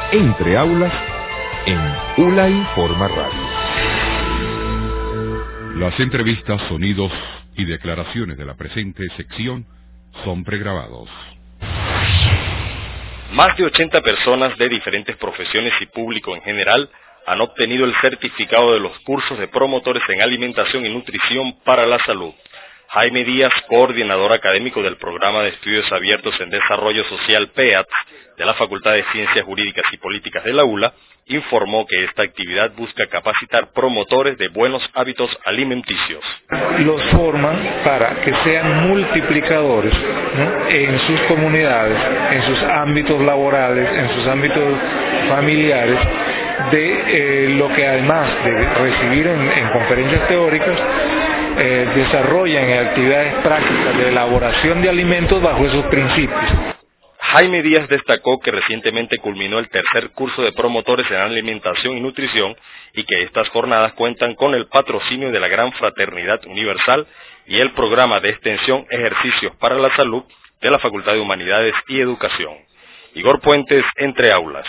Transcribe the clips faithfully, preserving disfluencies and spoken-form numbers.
Entre Aulas en ULA Informa Radio. Las entrevistas, sonidos y declaraciones de la presente sección son pregrabados. Más de ochenta personas de diferentes profesiones y público en general han obtenido el certificado de los cursos de promotores en alimentación y nutrición para la salud. Jaime Díaz, coordinador académico del Programa de Estudios Abiertos en Desarrollo Social P E A T de la Facultad de Ciencias Jurídicas y Políticas de la ULA, informó que esta actividad busca capacitar promotores de buenos hábitos alimenticios. Los forman para que sean multiplicadores, ¿no?, en sus comunidades, en sus ámbitos laborales, en sus ámbitos familiares, de eh, lo que además de recibir en, en conferencias teóricas, eh, desarrollan en actividades prácticas de elaboración de alimentos bajo esos principios. Jaime Díaz destacó que recientemente culminó el tercer curso de promotores en alimentación y nutrición y que estas jornadas cuentan con el patrocinio de la Gran Fraternidad Universal y el programa de extensión Ejercicios para la Salud de la Facultad de Humanidades y Educación. Igor Puentes, Entre Aulas.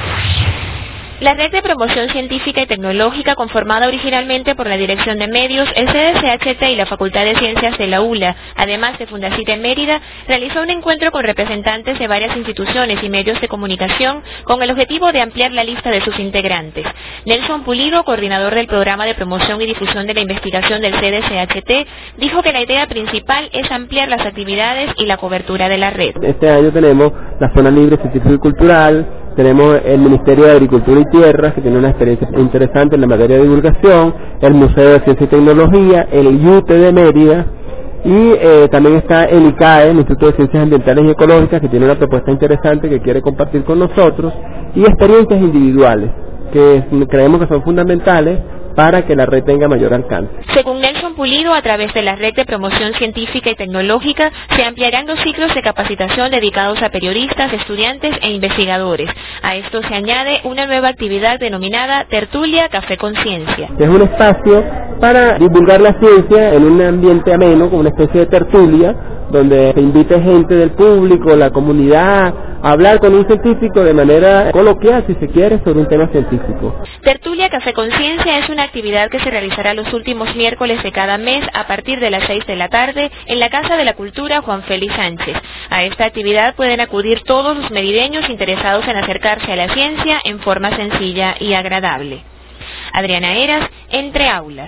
La Red de Promoción Científica y Tecnológica, conformada originalmente por la Dirección de Medios, el C D C H T y la Facultad de Ciencias de la ULA, además de Fundacite Mérida, realizó un encuentro con representantes de varias instituciones y medios de comunicación con el objetivo de ampliar la lista de sus integrantes. Nelson Pulido, coordinador del Programa de Promoción y Difusión de la Investigación del C D C H T, dijo que la idea principal es ampliar las actividades y la cobertura de la red. Este año tenemos la Zona Libre Científico y Cultural, tenemos el Ministerio de Agricultura y Tierras, que tiene una experiencia interesante en la materia de divulgación, el Museo de Ciencia y Tecnología, el I U T de Mérida, y eh, también está el I C A E, el Instituto de Ciencias Ambientales y Ecológicas, que tiene una propuesta interesante que quiere compartir con nosotros, y experiencias individuales, que creemos que son fundamentales para que la red tenga mayor alcance. Según Nelson Pulido, a través de la Red de Promoción Científica y Tecnológica se ampliarán los ciclos de capacitación dedicados a periodistas, estudiantes e investigadores. A esto se añade una nueva actividad denominada Tertulia Café Conciencia. Es un espacio para divulgar la ciencia en un ambiente ameno, como una especie de tertulia, donde se invite gente del público, la comunidad, a hablar con un científico de manera coloquial, si se quiere, sobre un tema científico. Tertulia Café Conciencia es una actividad que se realizará los últimos miércoles de cada mes a partir de las seis de la tarde en la Casa de la Cultura Juan Félix Sánchez. A esta actividad pueden acudir todos los merideños interesados en acercarse a la ciencia en forma sencilla y agradable. Adriana Eras, Entre Aulas.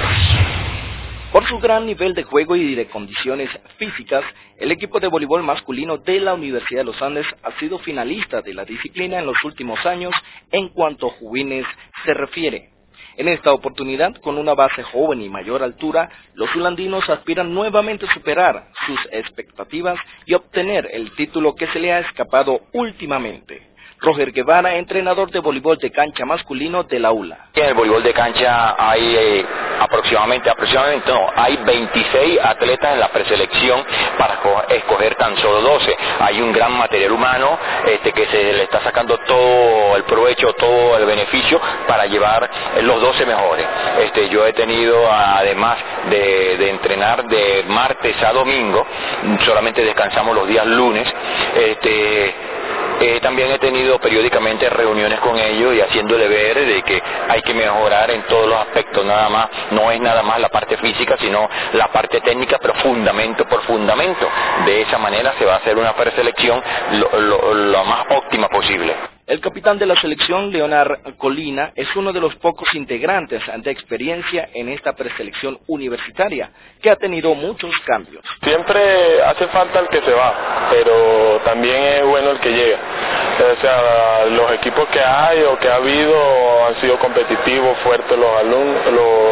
Por su gran nivel de juego y de condiciones físicas, el equipo de voleibol masculino de la Universidad de los Andes ha sido finalista de la disciplina en los últimos años en cuanto a juveniles se refiere. En esta oportunidad, con una base joven y mayor altura, los ulandinos aspiran nuevamente a superar sus expectativas y obtener el título que se le ha escapado últimamente. Roger Guevara, entrenador de voleibol de cancha masculino de la ULA. En el voleibol de cancha hay eh, aproximadamente, aproximadamente no, hay veintiséis atletas en la preselección para escoger tan solo doce. Hay un gran material humano este, que se le está sacando todo el provecho, todo el beneficio para llevar los doce mejores. Este, yo he tenido, además de, de entrenar de martes a domingo, solamente descansamos los días lunes, este, Eh, también he tenido periódicamente reuniones con ellos y haciéndole ver de que hay que mejorar en todos los aspectos, nada más, no es nada más la parte física, sino la parte técnica, pero fundamento por fundamento. De esa manera se va a hacer una preselección lo, lo, lo más óptima posible. El capitán de la selección, Leonard Colina, es uno de los pocos integrantes de experiencia en esta preselección universitaria, que ha tenido muchos cambios. Siempre hace falta el que se va, pero también es bueno el que llega. O sea, los equipos que hay o que ha habido han sido competitivos, fuertes los alumnos,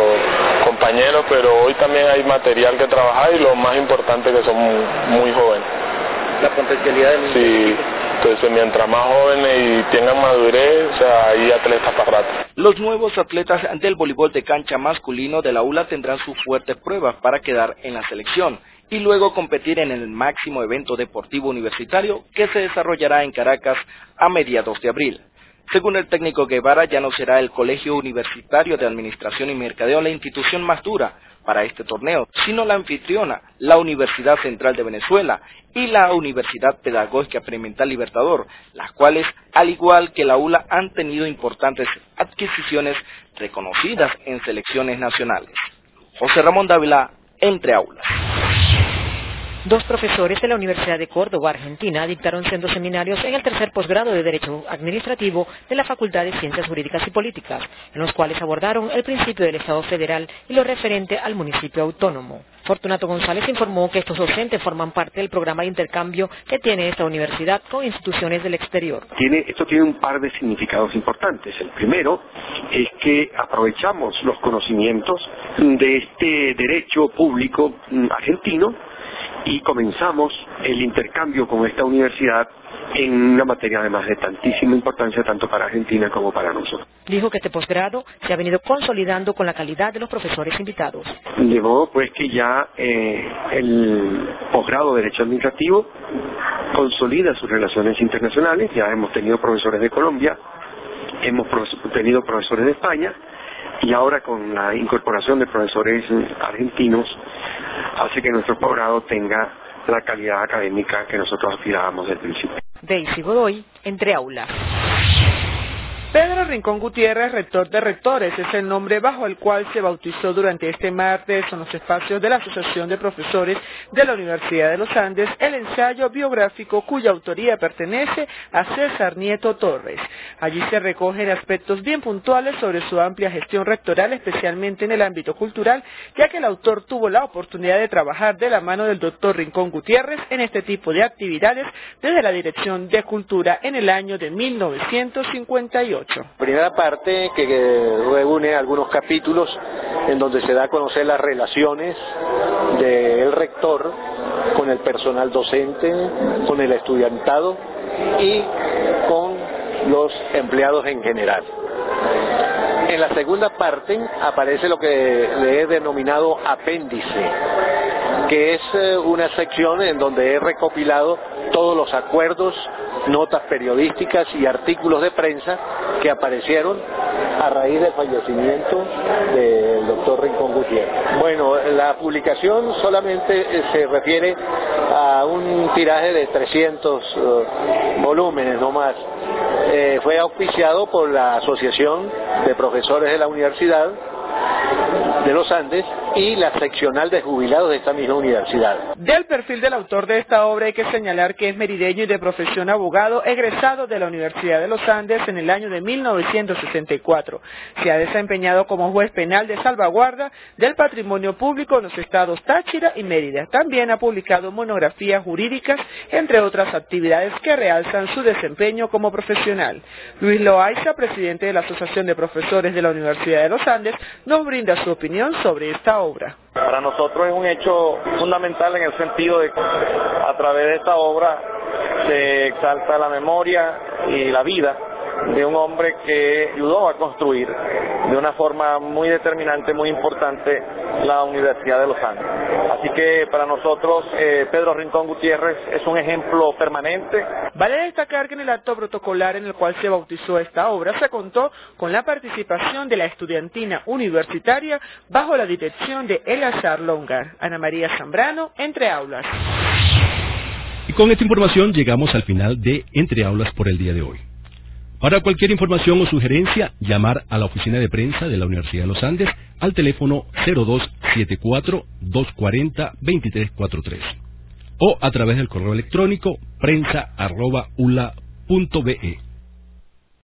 los compañeros, pero hoy también hay material que trabajar y lo más importante que son muy jóvenes. La potencialidad de sí. Entonces, mientras más jóvenes y tengan madurez, o sea, hay atletas para rato. Los nuevos atletas del voleibol de cancha masculino de la ULA tendrán su fuerte prueba para quedar en la selección y luego competir en el máximo evento deportivo universitario que se desarrollará en Caracas a mediados de abril. Según el técnico Guevara, ya no será el Colegio Universitario de Administración y Mercadeo la institución más dura, para este torneo, sino la anfitriona, la Universidad Central de Venezuela y la Universidad Pedagógica Experimental Libertador, las cuales, al igual que la U L A, han tenido importantes adquisiciones reconocidas en selecciones nacionales. José Ramón Dávila, Entre Aulas. Dos profesores de la Universidad de Córdoba, Argentina, dictaron sendos seminarios en el tercer posgrado de Derecho Administrativo de la Facultad de Ciencias Jurídicas y Políticas, en los cuales abordaron el principio del Estado federal y lo referente al municipio autónomo. Fortunato González informó que estos docentes forman parte del programa de intercambio que tiene esta universidad con instituciones del exterior. Tiene, esto tiene un par de significados importantes. El primero es que aprovechamos los conocimientos de este derecho público argentino y comenzamos el intercambio con esta universidad en una materia además de tantísima importancia tanto para Argentina como para nosotros. Dijo que este posgrado se ha venido consolidando con la calidad de los profesores invitados. De modo pues que ya eh, el posgrado de Derecho Administrativo consolida sus relaciones internacionales. Ya hemos tenido profesores de Colombia, hemos tenido profesores de España, y ahora con la incorporación de profesores argentinos hace que nuestro posgrado tenga la calidad académica que nosotros aspirábamos desde el principio. Daisy Godoy, Entre Aulas. Pedro Rincón Gutiérrez, rector de rectores, es el nombre bajo el cual se bautizó durante este martes en los espacios de la Asociación de Profesores de la Universidad de los Andes el ensayo biográfico cuya autoría pertenece a César Nieto Torres. Allí se recogen aspectos bien puntuales sobre su amplia gestión rectoral, especialmente en el ámbito cultural, ya que el autor tuvo la oportunidad de trabajar de la mano del doctor Rincón Gutiérrez en este tipo de actividades desde la Dirección de Cultura en el año de mil novecientos cincuenta y ocho. Primera parte que reúne algunos capítulos en donde se da a conocer las relaciones del rector con el personal docente, con el estudiantado y con los empleados en general. En la segunda parte aparece lo que le he denominado apéndice, que es una sección en donde he recopilado todos los acuerdos, notas periodísticas y artículos de prensa que aparecieron a raíz del fallecimiento del doctor Rincón Gutiérrez. Bueno, la publicación solamente se refiere a un tiraje de trescientos uh, volúmenes no más. Eh, fue auspiciado por la Asociación de Profesores de la Universidad de los Andes y la seccional de jubilados de esta misma universidad. Del perfil del autor de esta obra hay que señalar que es merideño y de profesión abogado, egresado de la Universidad de los Andes en el año de mil novecientos sesenta y cuatro. Se ha desempeñado como juez penal de salvaguarda del patrimonio público en los estados Táchira y Mérida. También ha publicado monografías jurídicas, entre otras actividades que realzan su desempeño como profesional. Luis Loaiza, presidente de la Asociación de Profesores de la Universidad de los Andes, nos brinda su opinión sobre esta obra. Para nosotros es un hecho fundamental en el sentido de que a través de esta obra se exalta la memoria y la vida de un hombre que ayudó a construir de una forma muy determinante, muy importante, la Universidad de los Andes. Así que para nosotros eh, Pedro Rincón Gutiérrez es un ejemplo permanente. Vale destacar que en el acto protocolar en el cual se bautizó esta obra se contó con la participación de la estudiantina universitaria bajo la dirección de Eleazar Longar. Ana María Zambrano, Entre Aulas. Y con esta información llegamos al final de Entre Aulas por el día de hoy. Para cualquier información o sugerencia, llamar a la oficina de prensa de la Universidad de los Andes al teléfono cero dos siete cuatro, dos cuatro cero, dos tres cuatro tres o a través del correo electrónico prensa arroba ula punto be.